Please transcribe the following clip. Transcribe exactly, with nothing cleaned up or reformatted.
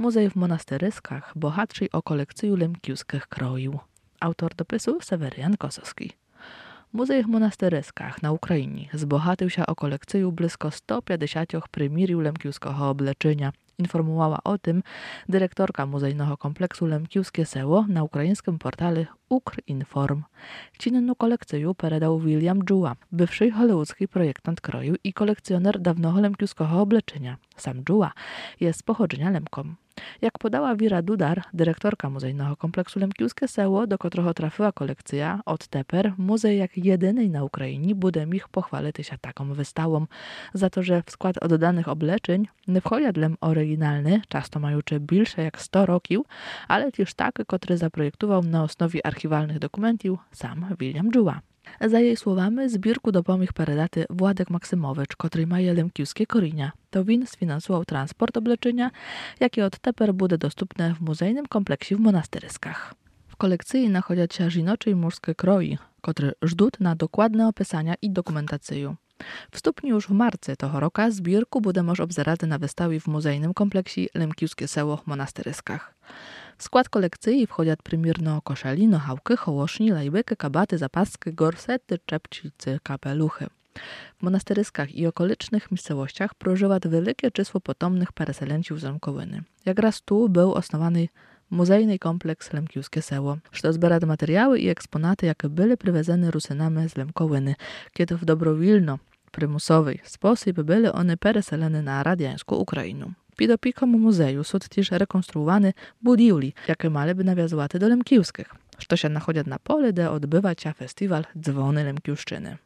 Muzej w Monasteryskach bohatřej o kolekciju lemkiuskich krojów. Autor dopisu Seweryjan Kosowski. Muzej w Monasteryskach na Ukrainie zbohatył się o kolekciju blisko sto pięćdziesiąt prymiriów lemkiuskiego obleczenia. Informowała o tym dyrektorka muzejnego kompleksu Lemkiuskie Seło na ukraińskim portalu Ukrinform. Cinną kolekcję peredał William Dżuła, bywszy hollywoodzki projektant kroju i kolekcjoner dawnego lemkiuskiego obleczenia. Sam Dżuła jest z pochodzenia Lemkom. Jak podała Wira Dudar, dyrektorka muzejnego kompleksu Lemkiuskie Seło, do którego trafiła kolekcja, od teper muzej jak jedyny na Ukrainie bude mich pochwalić się taką wystawą, za to, że w skład oddanych obleczeń nie wchodzi lem oryginalny, często majuczy bilsze jak sto roków, ale też taki, który zaprojektował na osnowie archiwalnych dokumentów sam William Dżuła. Za jej słowami zbiórku dopomich peredaty Władek Maksymowicz, który ma lemkiuskie korzenie. To win sfinansował transport obleczenia, jakie od teper bude dostępne w muzejnym kompleksie w Monasteryskach. W kolekcji nachodzą się żinocze i męskie kroje, które żdą na dokładne opisania i dokumentację. W stopniu już w marcu tego roku zbiórku bude może obzerać na wystawie w muzejnym kompleksie Lemkiuskie Seło w Monasteryskach. W skład kolekcji wchodzą prymirno koszeli, nohałki, hołoszni, lajbyki, kabaty, zapaski, gorsety, czepcicy, kapeluchy. W Monasteryskach i okolicznych miejscowościach prożywa wielkie czysło potomnych pereselęciów z Lemkowyny. Jak raz tu był osnowany muzejny kompleks Lemkiuskie Seło, što zbiera materiały i eksponaty, jakie były przywezone Rusynami z Lemkowyny, kiedy w dobrowilno prymusowy sposób były one pereselene na radiańską Ukrainę. Pід опіком музею суд też rekonstruowany budівлі, jakie miałyby nawiązywać do lemkiuskich, što się nachodzą na pole, gdzie odbywa się festiwal Dzwony Lemkiuszczyny.